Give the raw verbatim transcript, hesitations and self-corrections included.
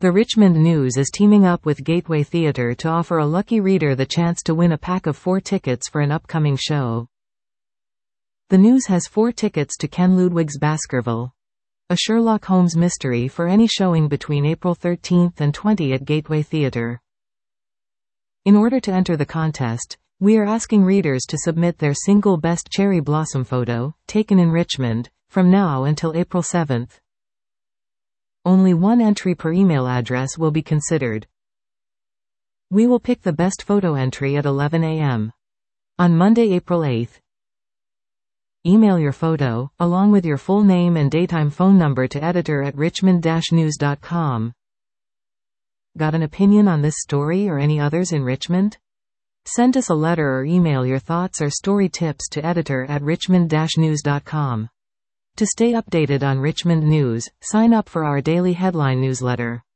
The Richmond News is teaming up with Gateway Theatre to offer a lucky reader the chance to win a pack of four tickets for an upcoming show. The News has four tickets to Ken Ludwig's Baskerville, a Sherlock Holmes mystery, for any showing between April thirteenth and twentieth at Gateway Theatre. In order to enter the contest, we are asking readers to submit their single best cherry blossom photo, taken in Richmond, from now until April seventh. Only one entry per email address will be considered. We will pick the best photo entry at eleven a m on Monday, April eighth. Email your photo, along with your full name and daytime phone number, to editor at richmond dash news dot com. Got an opinion on this story or any others in Richmond? Send us a letter or email your thoughts or story tips to editor at richmond dash news dot com. To stay updated on Richmond news, sign up for our daily headline newsletter.